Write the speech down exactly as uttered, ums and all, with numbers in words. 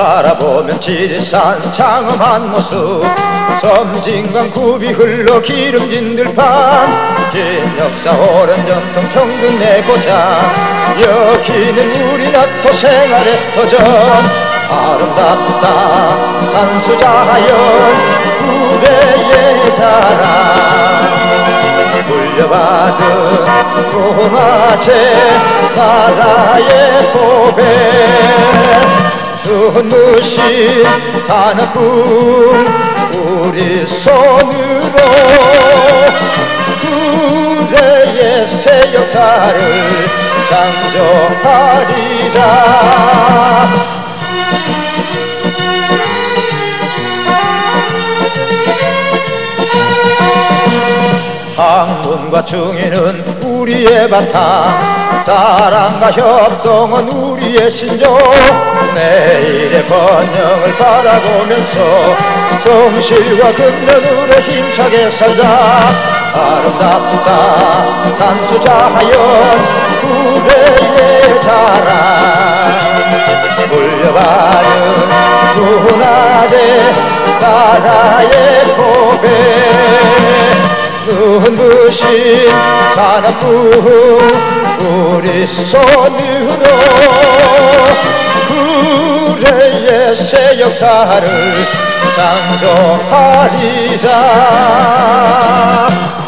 바라보면 지리산 장엄한 모습, 섬진강 굽이 흘러 기름진 들판, 긴 역사 오랜 전통 평등 내 고장, 여기는 우리 나토 생활의 터전. 아름답다 산수자연 후대의 자랑, 물려받은 문화재 나라의 고백, 눈부신 산업군 우리 손으로 구례의 새 역사를 창조하리라. 학문과 중의는 우리의 바탕, 사랑과 협동은 우리의 신조. 내일의 번영을 바라보면서 성실과 근면으로 힘차게 살자. 아름답다 산수자연 구례의 자랑, 물려받은 문화재 나라의 고백, 눈부신 산업군 우리 손으로 구례의 새 역사를 창조하리라.